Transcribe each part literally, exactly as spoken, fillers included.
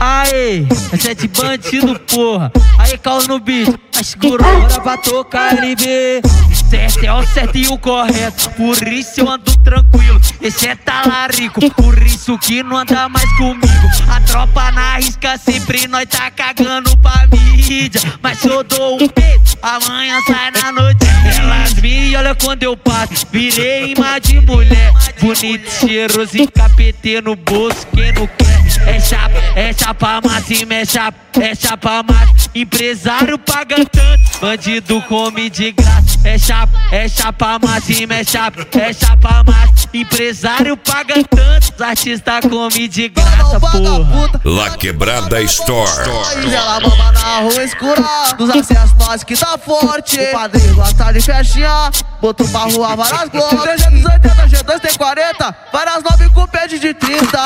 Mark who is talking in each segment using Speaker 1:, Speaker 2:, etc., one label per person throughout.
Speaker 1: Aê, é sete bandido, porra. Aí, caos no beat, mas segurou, bora pra tocar L B. Certo é o certo e o correto, por isso eu ando tranquilo. Esse é talarico, por isso que não anda mais comigo. A tropa na risca, sempre nós tá cagando pra mídia. Mas se eu dou um peito, amanhã sai na noite. Elas me olham quando eu passo, virei imã de mulher. Bonito, cheiroso e capetê no bolso, quem não quer. É chapa, é chapa massa e é chapa, é chapa massa. Empresário paga tanto, bandido come de graça. É chapa, é chapa massa e é chapa, é chapa massa. Empresário paga tanto, artista come de graça, porra.
Speaker 2: La Quebrada Store.
Speaker 3: Ela mama na rua escura, nos acessos nós que tá forte. O padrinho gosta de festinha, botou pra rua várias globas. trezentos e oitenta, G dois tem quarenta, várias nove com pede de trinta.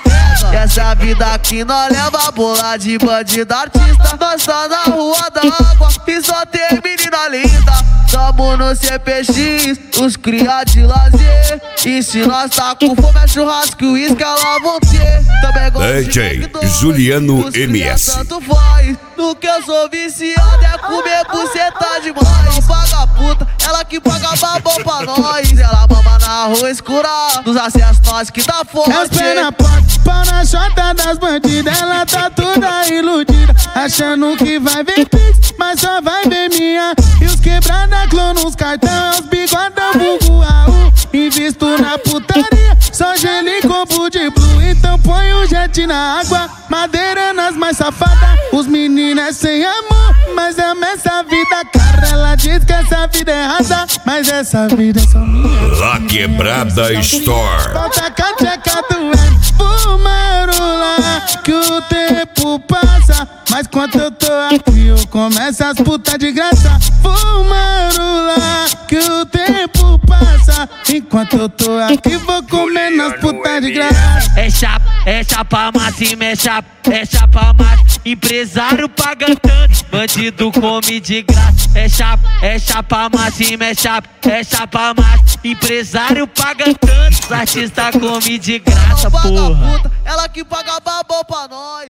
Speaker 3: Essa vida aqui nós leva bola de bandido artista. Nós tá na rua d'água e só tem menina linda. Tamo no C P X, os cria de lazer. E se nós tá com fome é churrasco e uísque elas vão ter. Também gosto
Speaker 2: D J Juliano M S.
Speaker 3: Tanto faz, no que eu sou viciado é comer buceta demais. Não paga puta, ela que paga babão pra nós. Ela mama na rua escura, nos acessos nós que tá forte.
Speaker 4: As pernas fortes, pau na chota das bandidas. Ela tá toda iludida, achando que vai ver pix, mas só vai ver minha. E os quebrada clã nos cartão, os bigodão vulgo A U. Invisto na putaria, só gelo e combo de blue. Então põe o jet na água, madeira nas mais safadas. Os meninos é sem amor, mas ama essa vida cara. Ela diz que essa vida é rasa, mas essa vida é só minha.
Speaker 2: La Quebrada Store.
Speaker 4: Volta com a tcheca doendo, fumarola, que o tempo passa. Mas quando eu tô aqui eu começo as putas de graça. Fumarola, que o tempo passa. Enquanto eu tô aqui vou comendo as putas de graça.
Speaker 1: É chapa, é chapa massa e é chapa, é chapa massa. Empresário paga tanto, bandido come de graça. É chapa, é chapa massa e é chapa, é chapa massa. Empresário paga tanto, artista come de graça, porra.
Speaker 3: Ela que paga babão pra nós.